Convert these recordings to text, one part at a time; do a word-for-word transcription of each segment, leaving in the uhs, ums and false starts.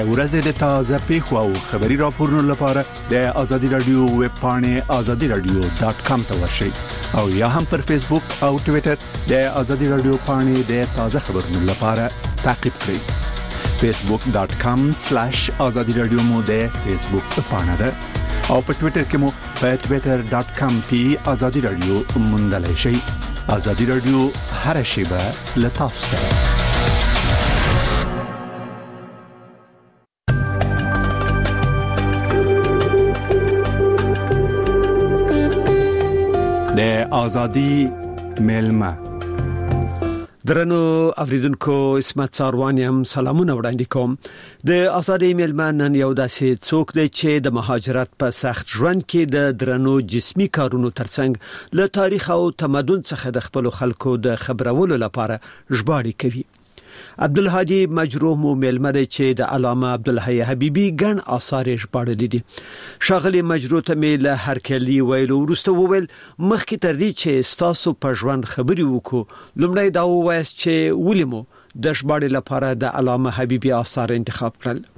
ورځې د تازه پیښو او خبري راپورونو لپاره د آزادي رادیو ویب پاڼه آزادي رادیو ډاٹ کام ته ورشئ او یا هم پر فیسبوک او ټوئیټر د آزادي رادیو پاڼه د تازه خبرونو لپاره تعقیب کړئ فیسبوک ډاٹ کام سلیش آزادي رادیو مو د فیسبوک پاڼه ده او په ټوئیټر کې مو په ټوئیټر ډاٹ کام پی آزادي رادیو موندلای شئ آزادي رادیو هر شیبه لتاسو سره د آزادی ملما درنو اوریدونکو اسمت ساروانیم سلامونه وړاندې کوم د آزادی ملما نن یو داسې څوک دی چې د مهاجرت په سخت ژوند کې د درنو جسمی کارونو ترڅنګ له تاریخ او تمدن څخه د خپل خلکو د خبرولو لپاره ژباړې کوي عبدالهادي مجروح مو ملما دی چې د علامه عبدالحی حبیبی ګڼ آثار ژباړلي دي شاغلي مجروح ته مې له هرکلی ویلو وروسته وویل مخکې تر دې چې ستاسو په ژوند خبري وکړو لومړی دا وایي چې ولې مو د ژباړې لپاره د علامه حبیبی آثار انتخاب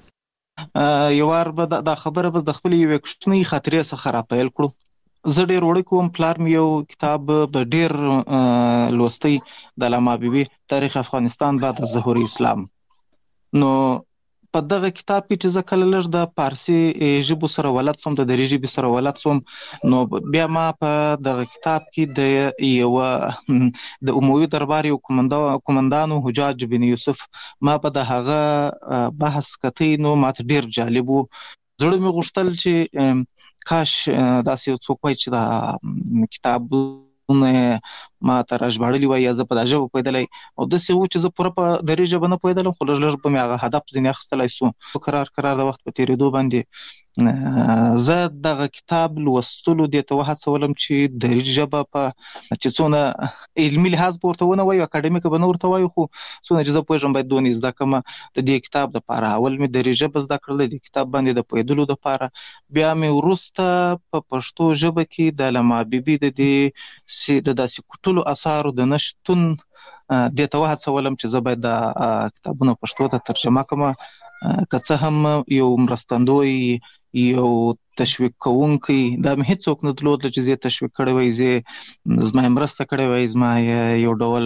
کړل یو وار به دا خبره به د خپل یو کوچنی خاطرې څخه راپیل کړو زه ډېر وړ کوم پلار مې یو کتاب به ډېر لوستی د علامه حبیبی تاریخ افغانستان بعد از ظهور اسلام نو په دغه کتاب کې چې زه کله لږ د فارسی ژبو سره ولد سوم د دري ژبې سره ولد سوم نو بیا ما په دغه کتاب کې د یو د اموي دربار یو کومندانو حجاج بن یوسف ما په د هغه بحث کتی نو ماته ډېر جالب و زړه مې غوښتل چې کاش داسې یو څوک وای چې دا کتابونه ما ته راژباړلي وای یا زه په دا ژبه پوهېدلی او داسې و چې زه پوره په دري ژبه نه پوهېدلم خو لږ لږ به مې هغه هدف ځینې اخیستلی سو قرار قرار د وخت په تېرېدو باندې زه دغه کتاب لوستلو دې ته وهڅولم چې دري ژبه په چې څونه علمي لحاظ به ورته ونه وایو اکاډمیکه به نه ورته وایو خو څونه چې زه پوهېږم باید دونې زده کړمه د دې کتاب دپاره اول مې دري ژبه زده کړله د کتاب باندې د پوهېدلو دپاره بیا مې وروسته په پښتو ژبه کې د علامه حبیبي د دې د داسې کوټلو اثارو د نه شتون دې ته وهڅولم چې زه باید دا کتابونه پښتو ته ترجمه کړم که څه هم یو مرستندوی یو تشویق کوونکی دا مې هیڅوک نه درلود چې زه تشویق کړی وای زه زما مرسته کړی وای زما یو ډول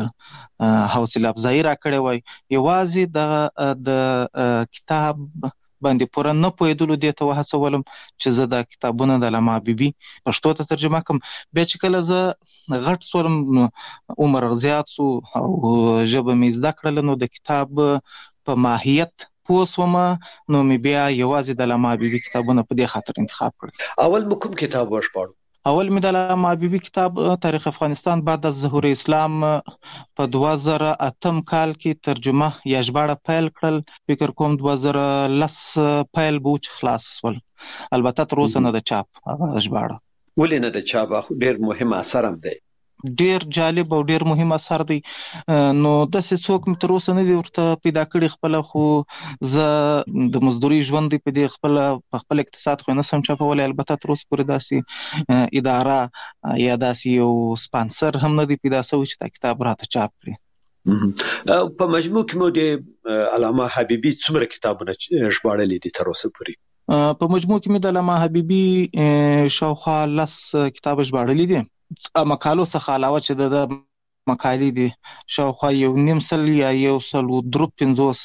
حوصله افزایی را کړی وای یوازې د کتاب باندې پوره نه پوهېدلو دې ته وهڅولم چې زه دا کتابونه د علامه حبیبي پښتو ته ترجمه کړم بیا چې کله زه غټ سولم عمر زیات سو او ژبه مې زده کړله نو د کتاب په ماهیت پوه سوم نو مې بیا یوازې د علامه حبیبي کتابونه په دې خاطر انتخاب کړل اول مو کوم کتاب وژباړو اول مې د علامه حبیبي کتاب تاریخ افغانستان بعد از ظهور اسلام په دوه زره اتم کال کې ترجمه یا ژباړه پیل کړل فکر کوم دوه زره لس پیل به چې خلاص شول البته تر اوسه نه د چاپ هغه ژباړه ولې نه د چاپ خو ډېر مهم اثر هم دی ډیر جالب او ډیر مهم اثر دی نو داسې څوک مې تر اوسه نه دی ورته پیدا کړی خپله خو زه د مزدوري ژوند دی په دې خپله په خپل اقتصاد خو نه سم چاپولی البته تر اوسه پورې داسې اداره یا داسې یو سپانسر هم نه دی پیدا شوی چې دا کتاب راته چاپ کړي په مجموع کې مو د علامه حبیبي څومره کتابونه ژباړلي دي تر اوسه پورې په مجموع کې مې د علامه حبیبي شاوخوا لس کتاب ژباړلي دي مقالو څخه علاوه چې د مقالې دي شاوخوا یو نیم سل یا یو سل و درو پنځوس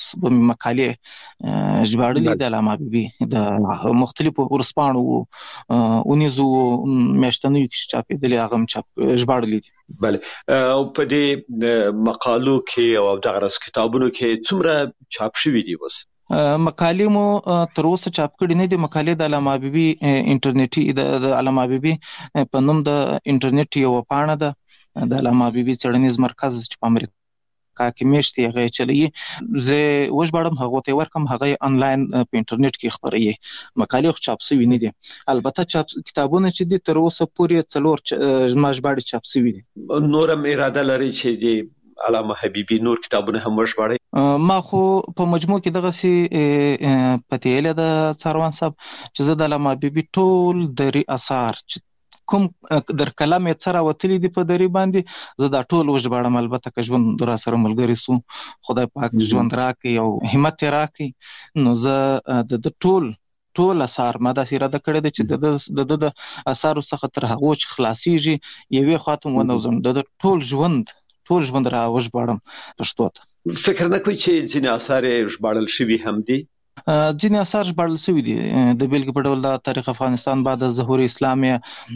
مقالې ژباړلي د علامه حبیبي د مختلفو ورځپاڼو اونیزو میاشتنیو کې چاپېدلي هغه هم چاپ ژباړلي دي بله او په دې مقالو کې او دغه راز کتابونو کې څومره چاپ شوي دي اوس مقالې مو تر اوسه چاپ کړي نه دي مقالې د علامه حبیبي انټرنیټي د علامه حبیبي په نوم د انټرنیټ یو پاڼه ده د علامه حبیبي څېړنیز مرکز چې په امریکا کې میشت دی هغه چلوي زه وژباړم هغه ته ورکم هغه آنلاین په انټرنیټ کې خبري مقالې خو چاپ شوي نه دي البته چاپ کتابونه چې دي تر اوسه پورې څلور ما ژباړي چاپ شوي دي نورم اراده لري چې دی علامه حبیبي نور کتابونه هم وژباړي ما خو په مجموع کې دغه سي پته له د څاروان صاحب چې زه د علامه حبیبي ټول دري اثار کوم در کلام یې څه راوتلي دي په دري باندې زه دا ټول وژباړم. البته که ژوند را سره ملګری سو خدای پاک ژوند راکړي او همت یې راکړي نو زه د ټول ټول اثار ما داسې اراده کړې ده چې د د د اثارو څخه تر هغو چې خلاصیږي یوې خواته ونوځم د ټول ژوند ټول ژوند را وژباړم پښتو ته. فکر نه کوئ چې ځینې اثار یې ژباړل شوي هم دي؟ ځینې اثار ژباړل شوي دي. د بیلګې په ډول د تاریخ افغانستان بعد از ظهور اسلام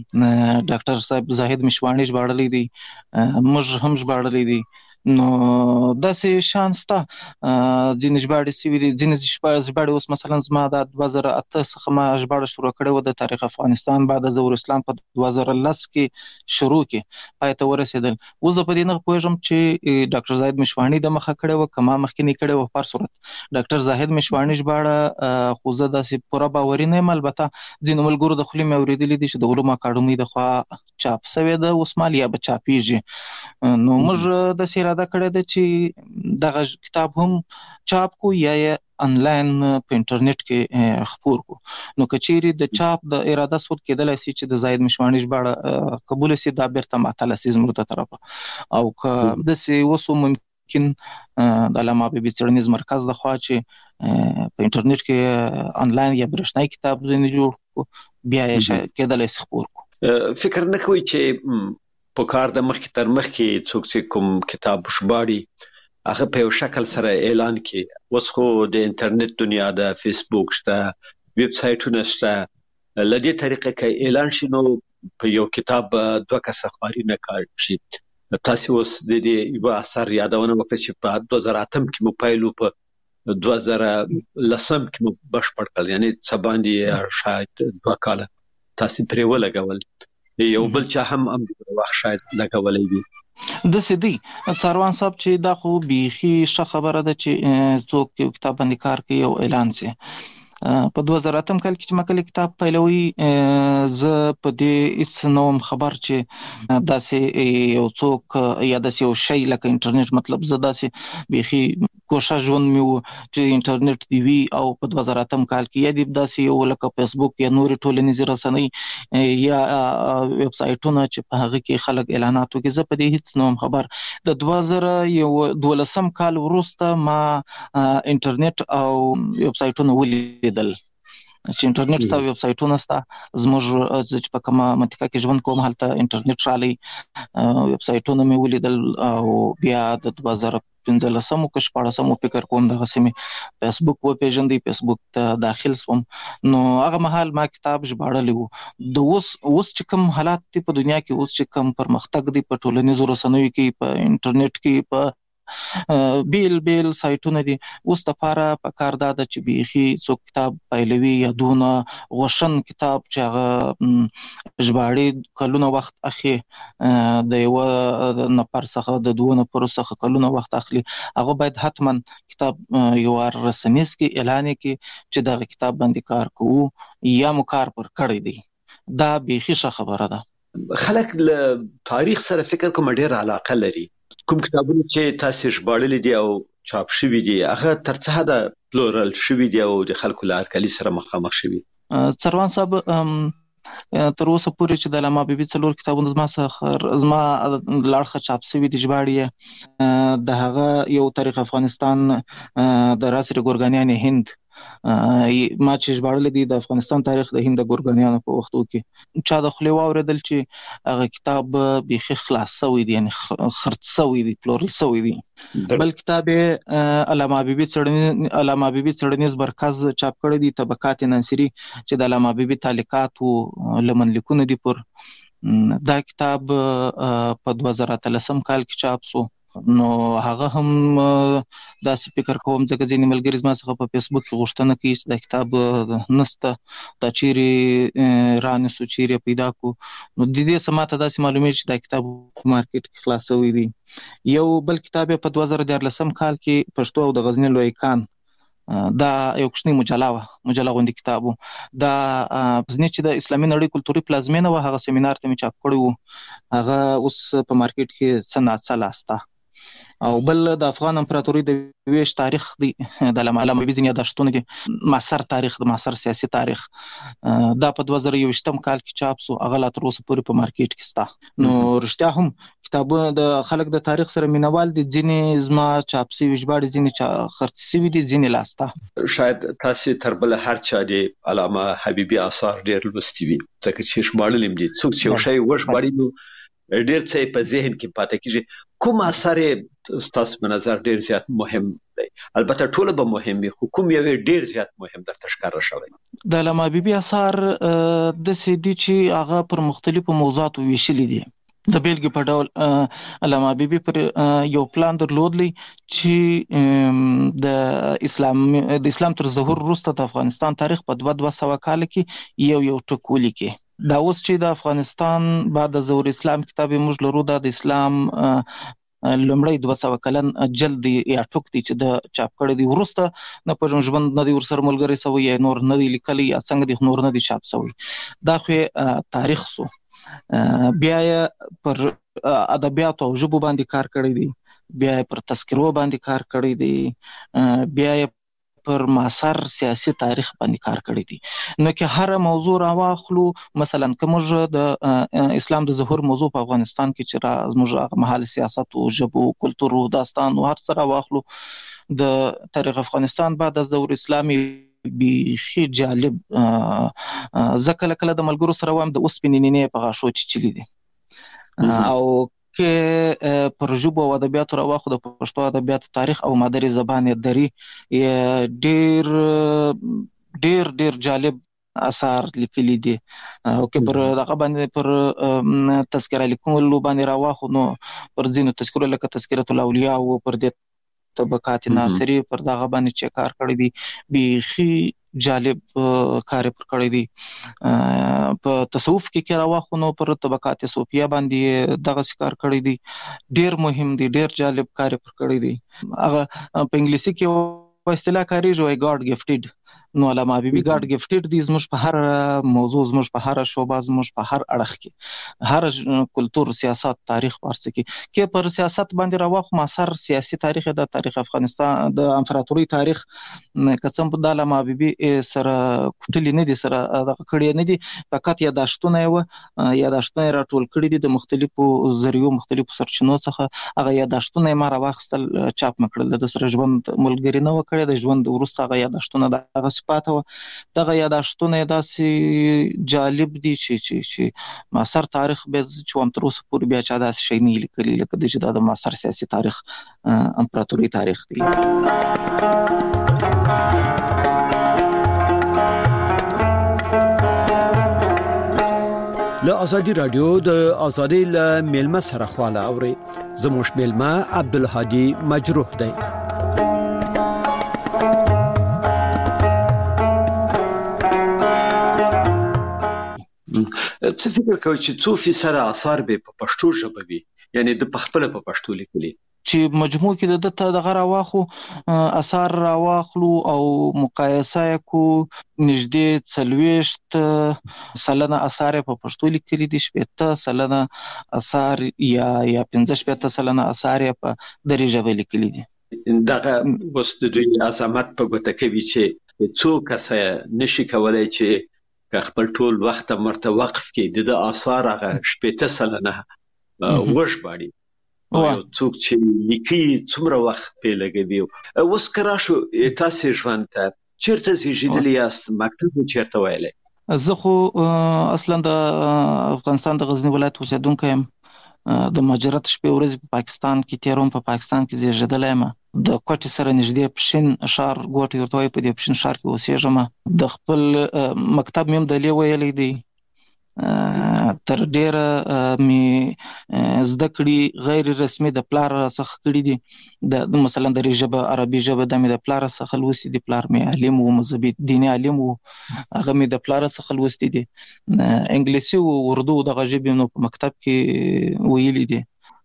یې ډاکټر صاحب زاهد مشواڼي ژباړلی دی، موږ هم ژباړلی دی. نو داسې شان شته ځینې ژباړې شوي دي، ځینې ژباړې اوس مثلا زما د دوه زره اته څخه ما ژباړه شروع کړې وه د تاریخ افغانستان بعد از ظهور اسلام په دوه زره لس کې شروع کې پای ته ورسېدل. اوس زه په دې نه پوهېږم چې ډاکټر زاهد مشواڼي د مخه کړې وه که ما مخکې کړې وه. په هر صورت ډاکټر زاهد مشواڼي ژباړه خو زه داسې پوره باوري نه یم. البته ځینو ملګرو د خولې مې اورېدلي دي چې د علومو اکاډمۍ د خوا چاپ سوې ده اوس مال یا به چاپېږي. نو موږ داسې اراده کړې ده چې دغه کتاب هم چاپ کو یا یې انلاین په انټرنیټ کې خپور کو. نو که چیرې د چاپ د اراده صورت کېدلی شي چې د زاهد مشواڼي ژباړه قبول شي دا بیرته معطله شي زموږ ته طرفه او که داسې اوس ممکن د علامه حبیبي څېړنیز مرکز د خوا چې په انټرنیټ کې انلاین یا برېښنایي کتاب ځینې جوړ کو بیا یې کېدلی شي خپور کو. فکر نه کوئ چې په کار د مخکې تر مخکې څوک چې کوم کتاب ژباړي هغه په یو شکل سره اعلان کړي؟ اوس خو د انټرنیټ دنیا د فیسبوک شته، ویب سایټونه شته، له دې طریقې که اعلان شي نو په یو کتاب دوه کسه خواري نه کار شي. تاسو اوس د دې یو اثر یادونه وکړه چې په دوه زره اتم کې مو پایلو په دوه زره لسم کې مو بشپړ کړل، یعنی څه باندې شاید دوه کاله تاسو پرې ولګول. یو بل چا هم هم وخت شاید لګولای وي. داسې دی څاروان صاحب چې دا خو بیخي ښه خبره ده چې څوک یو کتاب باندې کار کوي او اعلان شي. په دوه زره اتم کال کې چې ما کله کتاب پیلوي زه په دې هېڅ نه وم خبر چې داسې یو څوک یا داسې یو شی لکه انټرنیټ، مطلب زه داسې بیخي کوشش ژوند مې و چې انټرنیټ دی وي او په دوه زره اتم کال کې یا دې داسې یو لکه فیسبوک یا نورې ټولنیزې رسنۍ یا ویب سایټونه چې په هغه کې خلک اعلانات وکړي، زه په دې هېڅ نه وم خبر. د دوه زره یو دولسم کال وروسته ما انټرنیټ او ویب سایټونه ولیدل چې انټرنیټ ستا ویب سایټونه ستا زموږ چې په کومه منطقه کې ژوند کوم هلته انټرنیټ رالی ویب سایټونه مې ولیدل او بیا د دوه زره پنځلسمو که شپاړسمو فکر کوم دغسې مې فیسبوک وپېژندی، فیسبوک ته داخل شوم. نو هغه مهال ما کتاب ژباړلی و. د اوس اوس چې کوم حالات دي په دنیا کې، اوس چې کوم پرمختګ دی په ټولنیزو رسنیو کې، په انټرنیټ کې، په بیل بیل سایټونه دي، اوس دپاره په کار دا ده چې بیخي څوک کتاب پیلوي یا دونه غوښن کتاب چې هغه ژباړي کلونه وخت اخلي، د یوه نفر څخه د دوو نفرو څخه کلونه وخت اخلي، هغه باید حتما کتاب یوه رسنیز کې اعلان کړي چې دغه کتاب باندې کار کوو یا مو کار پر کړی دی. دا بیخي ښه خبره ده. خلک له تاریخ سره فکر کوم ډېر علاقه لري. کوم کتابونه چې تاسو ژباړلي دي او چاپ شوي دي هغه تر څه حده پلورل شوي دي او د خلکو له هرکلي سره مخامخ شوي؟ څروان صاحب تر اوسه پورې چې د علامه حبیبي څلور کتابونه زما څخه زما له اړخه چاپ شوي دي ژباړي د هغه یو تاریخ افغانستان د راسر ګورګانیان هند ما چې ژباړلی دی د افغانستان تاریخ د هند د ګورګانیانو په وختو کې چا د خولې واورېدل چې هغه کتاب بیخي خلاص شوی دی، یعنې خرڅ شوی دی، پلورل شوی دی. بل کتاب یې علامه حبیبي څېړنیز علامه حبیبي څېړنیز مرکز چاپ کړی دی، طبقات ناصري، چې د علامه حبیبي تعلیقات و لمنلیکونه دي پر دا کتاب په دوه زره اتلسم کال کې چاپ شو. نو هغه هم داسې فکر کوم ځکه ځینې ملګري زما څخه په فیسبوک کې غوښتنه کوي چې دا کتاب نسته، دا چیرې رانیسو، چیرې پیدا کو. نو د دې څه ماته داسې معلومیږي چې دا کتاب په مارکیټ کې خلاص شوی دی. یو بل کتاب یې په دوه زره دیارلسم کال کې پښتو او د غزني لوی کان، دا یو کوچنی مجله وه، مجله غوندې کتاب و. دا غزني چې د اسلامي نړۍ کلتوري پلازمینه وه، هغه سیمینار ته مې چاپ کړی و. هغه اوس په مارکیټ کې څه ناڅه لاسته. او بل د افغان امپراتوري د ویش تاریخ دی د علامه حبیبي ځینې یادښتونه دي، معاصر تاریخ د معاصر سیاسي تاریخ دا په دوه زره یوویشتم کال کې چاپ سو، هغه لا تر اوسه پورې په مارکیټ کې شته. نو رښتیا هم کتابونه د خلک د تاریخ سره مینوال دي، ځینې زما چاپ شوي ژباړې ځینې چا خرڅ شوي دي، ځینې لا شته. شاید تاسو تر بل هر چا د علامه حبیبي آثار ډېر لوستي وي، ځکه چې ژباړل هم دي. څوک چې یو شی وژباړي نو ډېر څه په ذهن کې پاتې کیږي. کوم اثر تاسو په نظر ډېر زیات مهم دی؟ البته ټول به مهم وي، خو کوم یو ډېر زیات مهم درته ښکاره شوی؟ د علامه حبیبي آثار د سیدی چې هغه پر مختلفو موضوعاتو ویشلي دي. د بیلګې په ډول علامه حبیبي پر یو پلان درلودلی چې د اسلام د اسلام تر ظهور وروسته د افغانستان تاریخ په دوه دوه سوه کال کې یو یو ټک ولیکي. دا اوس چې د افغانستان بعد د ظهور اسلام کتاب موږ لرو، دا د اسلام لومړی دوه سوه کلن جلد یا ټوک دی چې د چاپ کړی دی، ورسته نه پېژنم ژوند نه دی ورسره ملګری سوی یا نور نه دی لیکلی یا څنګه دی نور نه دی چاپ سوی. دا خو تاریخ سو. بیا یې پر ادبیاتو او ژبو باندې کار کړی دی، بیا یې پر تذکرو باندې کار کړی دی، بیا یې پر معاصر سیاسي تاریخ باندې کار کړی دی. نو که هر موضوع راواخلو، مثلا که موږ د اسلام د ظهور موضوع په افغانستان کې چې را زموږ مهال سیاست او ژبو کلتور او داستان او هر څه راواخلو، د تاریخ افغانستان بعد از ظهور اسلامي بیخي جالب. زه کله کله د ملګرو سره وایم د اوسپنې نینې په غاښو چیچلي دي. او که پر ژبو او ادبیاتو راواخلو، د پښتو ادبیاتو تاریخ او مادري زبان دری ډیر ډیر ډیر جالب اثار لیکلي دي. او که پر دغه باندې پر تذکره لیکلو باندې راواخلو، نو پر ځینو تذکرو لکه تذکرة الاولیاء او پر دې طبقات ناصری پر دغه باندې چې کار کړی دی، بیخي جالب کار پر کړی دی. په تصوف کې کې راواخلو، نو پر طبقات صوفیه باندې دغه کار کړی دی، ډیر مهم دی، ډیر جالب کار پر کړی دی. هغه په انګلیسي کې په اصطلاح کاریږي وای ګاډ گفټډ. نو علامه حبیبي ګاډ گفټډ دی، زموږ په هر موضوع، زموږ په هر شعبه، زموږ په هر اړخ کې، هر کلتور، سیاست، تاریخ ورڅ کې کې پر سیاست باندې راواخلو. معاصر سیاسي تاریخ د تاریخ افغانستان د امپراتوري تاریخ کڅم په علامه حبیبي سره کوټلی نه دي، سره دغه کړی نه دي، فقط یاداشتونه و یاداشتونه راټول کړی دي د مختلفو ذریعو مختلفو سرچینو څخه. هغه یاداشتونه ما راواخستل، چاپ مکړل. د سره ژوند ملګری نه وکړي، د ژوند وروسته هغه یاداشتونه دغه صفاته و دغه یاداشتونه داسې جالب دي چې چې چې معاصر تاریخ به چې هم تر اوسه پورې بیا چا داسې شی نه لیکلی لکه د چې د معاصر سیاسي تاریخ امپراتوري تاریخ دی. له ازادي رادیو د ازادي له میلمه سره خواله اوري. زموږ میلمه عبدالهادي مجروح دی. څه فکر کوي چې څو فیصد آثار به په پښتو ژبه وي، یعنی د پخپله په پښتو لیکلي؟ چې مجموع کې د ته دغه راواخو اثار راواخلو او مقایسه کو، نږدې څلوېښت سلنه اثار په پښتو لیکلي دي، شپېته سلنه اثار یا یا پنځه شپېته سلنه اثار په دري ژبه لیکلي دي. دغه اوس د دوی عظمت په ګوته کوي چې څو کسه نشي کولای چې که خپل ټول وخت مرته وقف کې د آثار هغه شپېته سلنه وژباړي. یو څوک چې لیکي څومره وخت پې لګوي. اوس که راشو تاسې ژوند ته چېرته زیږېدلي یاست؟ مکتب چېرته ویلی؟ زه خو اصلا د افغانستان د غزني ولایت اوسېدونکی یم. د مهاجرت شپې ورځې په پاکستان کې تېروم. په پاکستان کې زیږېدلی یم. د کوټې سره نږدې پښین ښار ګوټ ورته وایي، په دې پښین ښار کې اوسېږم. د خپل مکتب مې هم دلې ویلی دی. تر ډیره می زده کړې غیر رسمي د پلار څخه کړې دي. د مثلا د ژبه عربي ژبه د مې د پلار څخه لوستې دي. پلار مې عالم و، مذهبي دیني عالم و، هغه مې د پلار څخه لوستې دي. انګلیسي او اردو دغه ژبې نو په مکتب کې ویلي دي.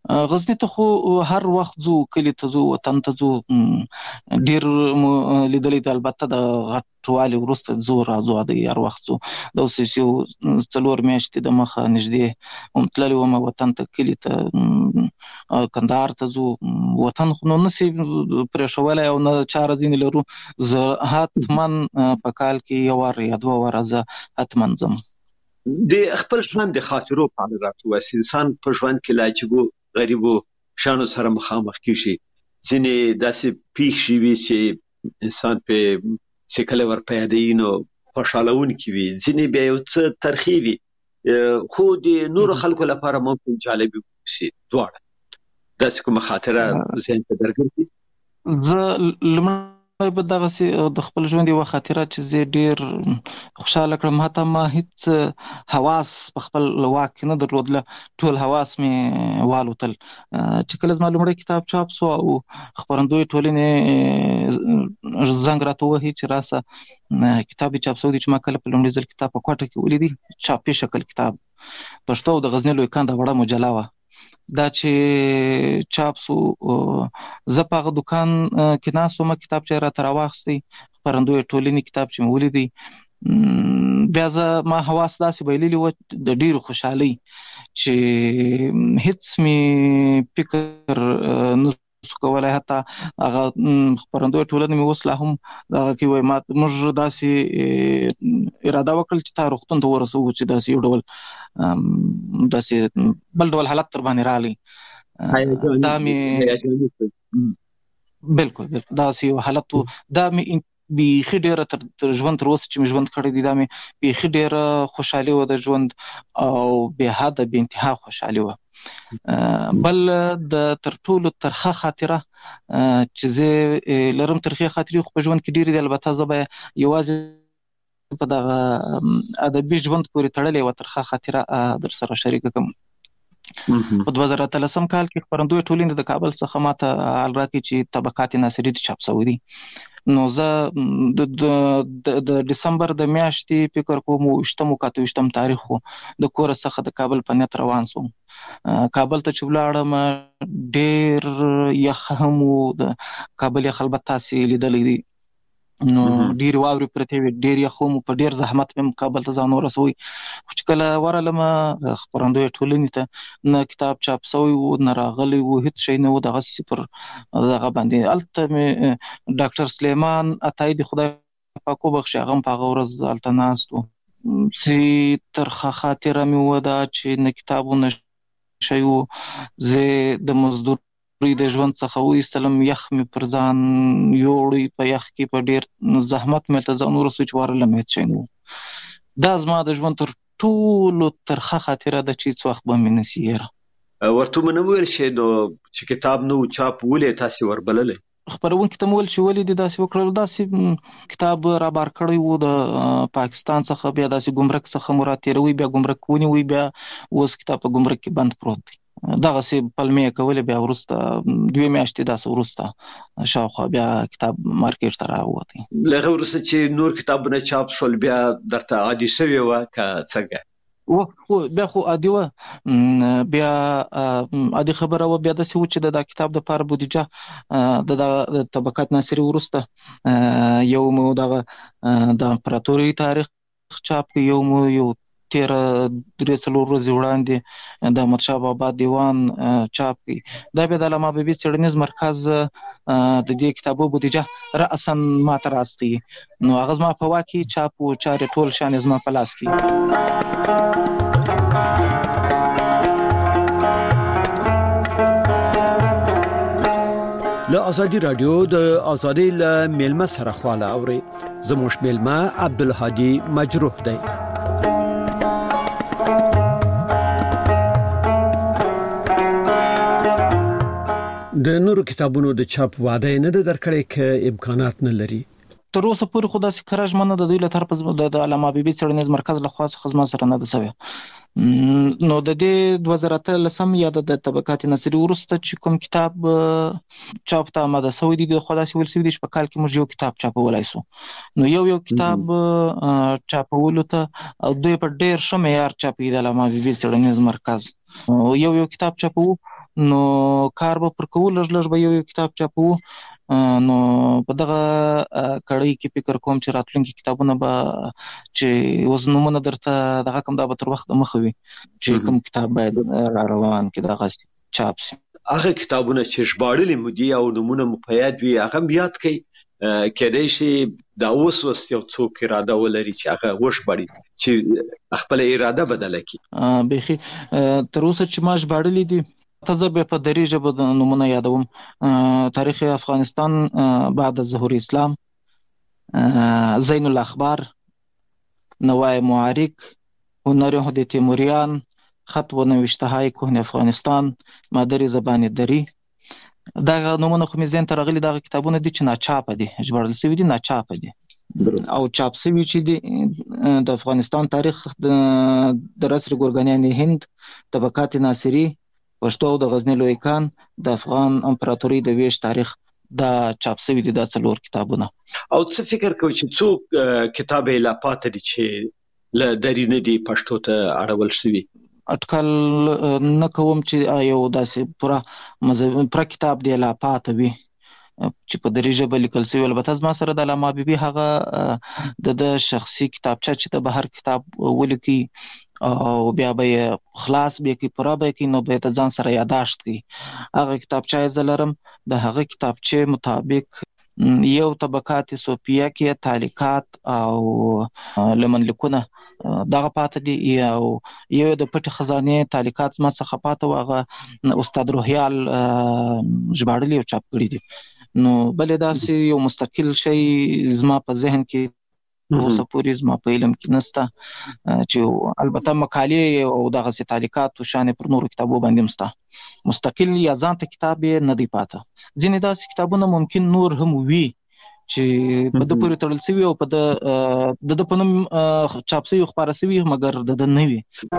غزنی ته خو هر وخت ځو، کلی ته ځو، وطن ته ځو. ډېر مو لیدلی د البته د غټوالي وروسته ځو راځو دی هر وخت ځو. د اوس یو څلور میاشتې د مخه نږدې هم تللی وم وطن ته، کلي ته، کندهار ته ځو. وطن خو نو نسي پرېښولی او نه چاره ځینې لرو. زه حتما په کال کې یو وار یا دوه واره زه حتما ځم. د خپل ژوند د خاطرو په اړه راته وایي. انسان په ژوند کې له عجیبو غریبو شیانو سره مخامخ کېږي. ځینې داسې پېښې وي چې انسان پرې چې کله ورپه یادوي نو خوشحالونکي وي، ځینې بیا یو څه ترخې وي، خو د نورو خلکو لپاره ممکن جالب وي. دواړه داسې کومه خاطره ذهن ته درګرځي؟ زه لومړی به دغسې د خپل ژوند یوه خاطره چې زه ډېر خوشحاله کړم. حتی ما هېڅ حواس په خپل واک کې نه درلودله، ټول حواس مې والوتل. چې کله زما لومړی کتاب چاپ سو او خپرندوی ټولنې زنګ راته ووهي چې راسه کتاب دې چاپ سوی دی، چې ما کله په لومړي ځل کتاب په کوټه کې ولیدی، چاپي شکل کتاب، پښتو او د غزني لوی کنده وړه مجله وه. دا چې چاپ سو زه په هغه دوکان کې ناست وم، کتاب چې راته راواخیستی، خپرندوی ټولنې کتاب چې مې ولیدی، بیا زه ما حواس داسې بایللي وه د ډېرو خوشحالۍ چې هېڅ مې فکر نه سو کولی. حتی هغه خپرندوی ټولنه مې اوس لا هم دغه کې وایي، ما موږ داسې اراده وکړل چې تا روغتون ته ورسوو چې داسې یو ډول داسې بل ډول حالت در باندې راغلی. دا مې بلکل بلکل داسې یو حالت و. دا مې بیخي ډېره تر ژوند تر اوسه چې مې ژوند کړی دی، دا مې بیخي ډېره خوشحالي وه د ژوند، او بې حده بې انتها خوشحالي وه. بل د تر ټولو ترخه خاطره چې زه لرم، ترخې خاطرې خو په ژوند کې ډېرې دي، البته زه به یوازې په دغه ادبي ژوند پورې تړلې یوه ترخه خاطره در سره شریکه کړم. په دوه زره اتلسم کال کې خپرندوی ټولنې د کابل څخه ماته حال راکړي چې طبقات ناصري چاپ سوی دی. نو زه د ډسمبر د میاشتې فکر کوم اوویشتم او اته ویشتم تاریخ و د کوره څخه د کابل په نیت روان سوم. کابل ته چې ولاړم ډېر یخ هم و، د کابل یخ البته تاسې لیدلی دی، نو ډېرې واورې پرتې وې، ډېر یخ هم په ډېر زحمت مې کابل ته ځان ورسوی. خو چې کله ورغلم خپرندوی ټولنې ته، نه کتاب چاپ سوی و، نه راغلی و، هېڅ شی نه و، دغسې پر دغه باندې. هلته مې ډاکټر سلیمان عطایي د خدای پاک وبخښي، هغه هم په هغه ورځ هلته ناست و. چې ترخه خاطره مې وه دا چې نه کتاب و نه شی و. زه د مزدور د ژوند څخه وایستلم، یخ مې پر ځان یوړی، په یخ کې په ډېر زحمت مې هلته ځان ورسوی چې ورغلم هېڅ شی نه و. دا زما د ژوند تر ټولو ترخه خاطره ده چې هېڅ وخت به مې نسي هېره. ورته مو نه ویل چې نو چې کتاب نه و چاپ ولې تاسې وربللی؟ خپرونکي ته مو ویل چې ولې دې داسې وکړل. داسې کتاب رابار کړی و د پاکستان څخه، بیا داسې ګمرک څخه مو راتېروي، بیا ګمرک ونیوي، بیا اوس کتاب په ګمرک کې بند پروت دی. دغسې پلمې یې کولې. بیا وروسته دوې میاشتې داسې وروسته شاوخوا بیا کتاب مارکېټ ته راووتی. له هغه وروسته چې نور کتابونه چاپ شول بیا درته عادي شوې وه که څنګه؟ و بیا خو عادي وه، بیا عادي خبره وه. بیا داسې و چې د دا کتاب دپاره بودیجه د دغه طبقات ناصري وروسته یو مو دغه د امپراتوري تاریخ چاپ کړي، یو مو یو تیره درې څلور ورځې وړاندې د احمدشاه بابا دیوان چاپ کړي. دا بیا د علامه حبیبي څېړنیز مرکز د دې کتابو بودیجه رأساً ما ته راستي، نو هغه زما په واک کې چاپ و چارې ټول شان زما په لاس کې. له ازادي رادیو د ازادي له میلمه سره خواله اوري. زموږ میلمه عبدالهادي مجروح دی. د نورو کتابونو د چاپ وعده نه ده درکړې ک امکانات نه لري. تر اوسه پورې خو داسې کره ژمنه د دوی له طرفه د علامه حبیبي څېړنیز مرکز له خوا څخه زما سره نه ده سوې. نو د دې دوه زره اتلسم یا د طبقات ناصري وروسته چې کوم کتاب چاپ ته آماده سوی دی، خو داسې ویل سوي دي چې په کال کې موږ یو کتاب چاپولی سو. نو یو یو کتاب چاپولو ته دوی په ډېر ښه معیار چاپوي د علامه حبیبي څېړنیز مرکز. یو یو کتاب چاپوو نو کار به پر کول لږ لږ به یو کتاب چاپو نو په دغه کړۍ کې فکر کوم چې راتلونکي کتابونه به چې وزنونه درته دغه کوم دا به تر وخت مخه وي چې کوم کتاب باید را روان کې دغه چاپ شي. هغه کتابونه چې ژباړلي مو دي او نمونه مو په یاد وي هغه یاد کړئ کېدای شي دا اوس اوس یو څوک اراده ولري چې هغه وژباړي چې خپل اراده بدله کړي. بيخي تر اوسه چې ما ژباړلي دي تجربه په دري ژبه د نمونه یادوم. تاریخ افغانستان بعد ظهور اسلام، زین الاخبار، نوای معارک، هنر هدی تیموریان، خط و نوشته های کهن افغانستان، مادری زبان دری. دا نمونه خو مې ذهن ته راغلي دغه کتابونه دي چې ناچاپ دي، ژباړل شوي دي ناچاپ دي او چاپ شوي چې دي د افغانستان تاریخ د رسر ګورګانیان هند، طبقات ناصری، پښتو او د غزنی لوی کان، د افغان امپراتوري د ویش تاریخ دا چاپ شوي دي دا څلور کتابونه. او څه فکر کوي چې څوک کتاب یې لا پاتې دي چې له دري نه دي پښتو ته اړول شوي؟ اټکل نه کوم چې یو داسې پوره مذهب پوره کتاب دی لا پاتې وي چې په دري ژبه لیکل شوی. البته زما سره د علامه حبیبي هغه د شخصي کتابچه چې د بهر کتاب ولیکي او بیا به خلاص به کی پوره به کی نو به ته ځان سره یاداشت کی. هغه کتابچه زلرم د هغه کتابچه مطابق یو طبقات صوفیه کې تعلیقات او لمن لیکونه دغه پاتې دي او یو د پټ خزانه تعلیقات ما څخه پاتې واغه استاد روحیال ژباړلی او چاپ کړی دي. نو بلې داسې یو مستقل شی زما په ذهن کې اوسه پورې زما په علم کې نسته چې البته مقالې او دغه سي تعلیقات او شان پر نورو کتابو باندې مسته مستقل یا ځانته کتاب نه دی پاته. ځینې داسې کتابونه ممکن نور هم وي چې په د پورې تړل شوی او په د د په نوم چاپ شوی خبره شوی مګر د د نه وي.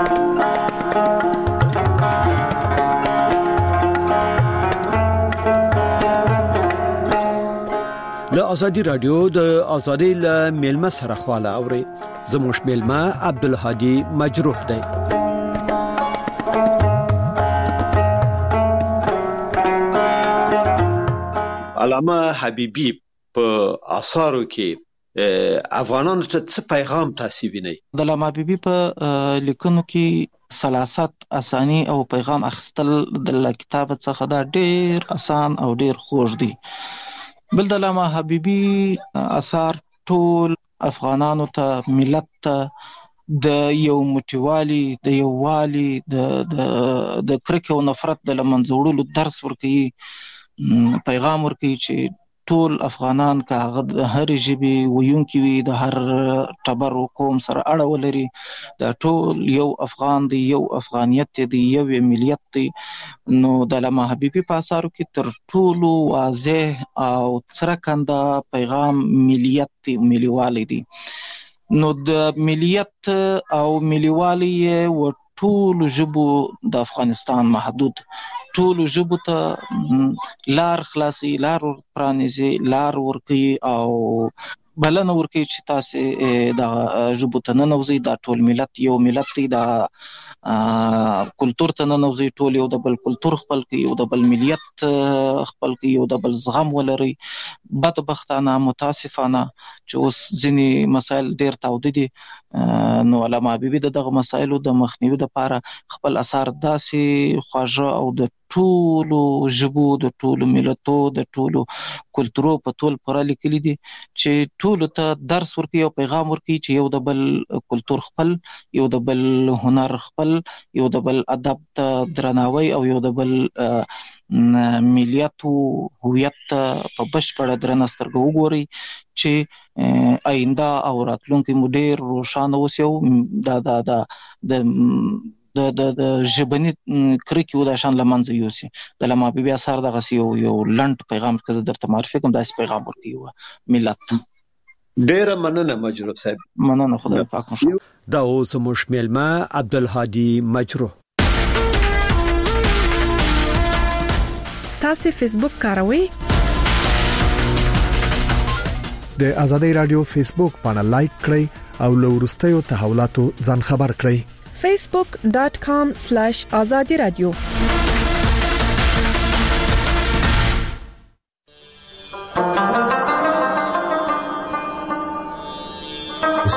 د ازادي رادیو د ازادي له میلمه سره خواله اوري زموږ میلمه عبدالهادي مجروح دی. علامه حبیبي په آثارو کې افغانانو ته څه پیغام تاسو وینئ؟ د علامه حبیبي په لیکنو کې سلاست اسانی او پیغام اخستل د کتاب څخه دا ډیر آسان او ډیر خوږ دی. بل د علامه حبیبي اثار ټول افغانانو ته ملت ته د یو موټیوالي د یو والی د د د کرکه او نفرت د لمنځوړلو درس ورکوي، پیغام ورکوي چې ټول افغانان که هغه د هر ژبې ویونکي وي د هر ټبر او قوم سره اړه ولري دا ټول یو افغان دی، یو افغانیت دی، یو ملیت دی. نو د علامه حبیبي په اثارو کې تر ټولو واضح او څرګند پیغام ملیت دی، ملیوالی دی. نو د ملیت او ملیوالی و ټول ژبو د افغانستان محدود ټول ژبو ته لار خلاصي، لار پرانیزي، لار ورکوي او بلنه ورکوي چې تاسو د ژبو ته ننوځئ. دا ټول ملت یو ملت دی، دا کلتور ته ننوځئ، ټول یو د بل کلتور خپل کوي، یو د بل ملیت خپل کوي، یو د بل زغم ولري. بدبختانه متاسفانه چې اوس ځینې مسایل ډیر تاوده دي. نو علامه حبیبي د دغه مسایلو د مخنیوي لپاره خپل اثار داسې خواږه او د ټولو ژبو د ټولو ملتو د ټولو کلتورو په ټول پوره لیکلي دي چې ټولو ته درس ورکوي او پیغام ورکوي چې یو د بل کلتور خپل، یو د بل هنر خپل، یو د بل ادب ته درناوی او یو د بل ملیت او هویت په بشپړه درنه سترګه وګوري چې آینده او راتلونکي مو ډیر روښانه اوسي. دا دا دا د د د د ژبني کرکې و دا شان لمنځه یوسي. د علامه حبیبي اثار دغه یو یو لنډ پیغام که زه درته معرفي کوم داسې پیغام ورکوي ملت ته. ډیره مننه مجروح صاحب. مننه، خدای پاک مو شه. دا اوس زموږ میلمه عبدالهادي مجروح. تاسو فیسبوک کاروئ؟ د ازادي رادیو فیسبوک باندې لایک کړئ او له ورستیو تحولاتو ځان خبر کړئ. facebook dot com slash azadi radio.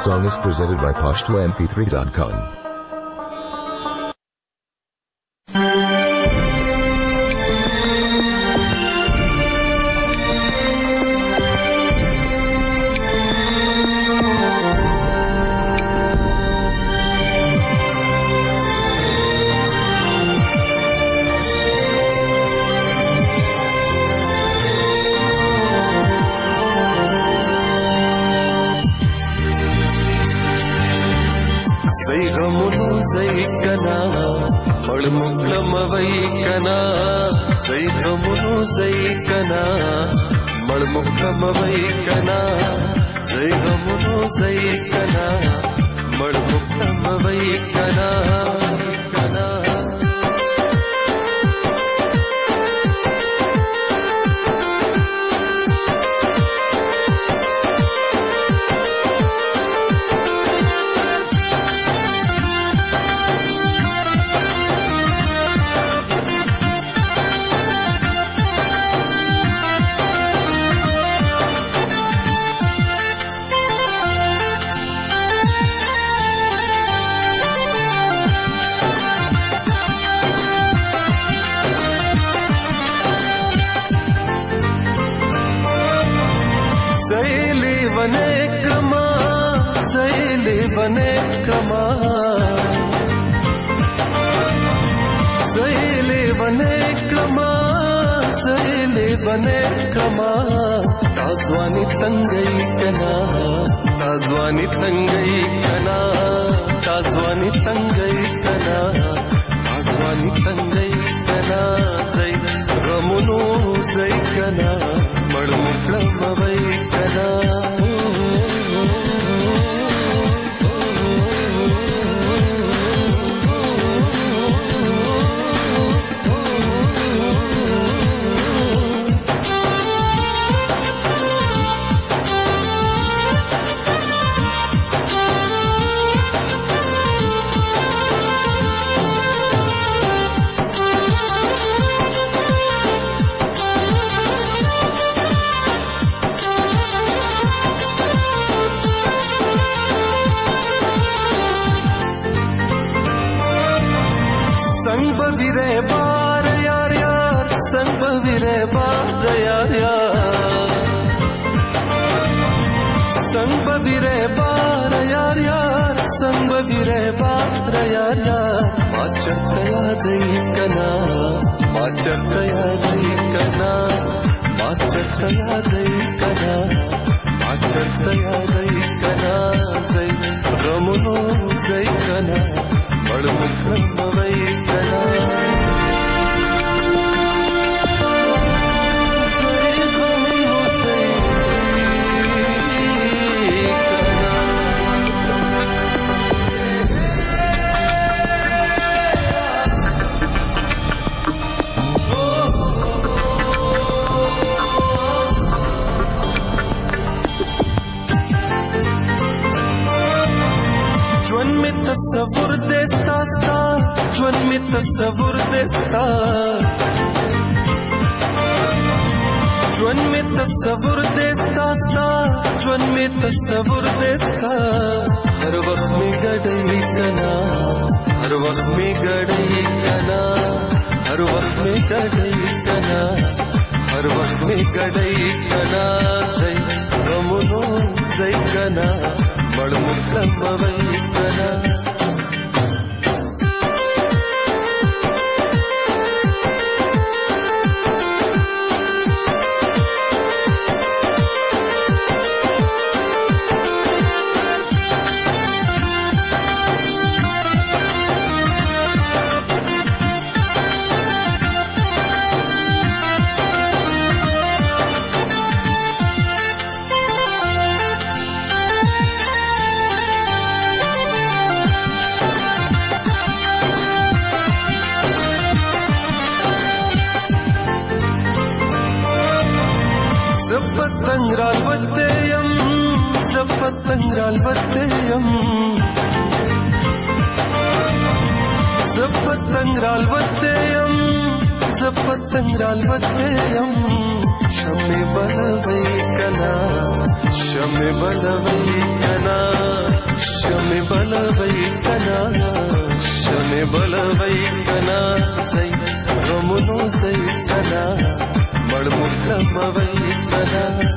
song is presented by Pashto M P three dot com. تصور دستا ستا ژوند می تصور دستا ژوند می تصور دستا ستا ژوند می تصور دستا هر وخت می ګډي کنا هر وخت می ګډي کنا هر وخت می ګډي کنا هر وخت می ګډي کنا زي غمونو زي کنا مړ مکم وای کنا پتنګرال وتیم زه پتنګرال وتیم زه پتنګرال وتیم زه پتنګرال وتیم شمه بلوي کنا شمه بلوي کنا بلوي کنا شمه بلوي کنا زي غمونو زي کنا مړ مخموي کنا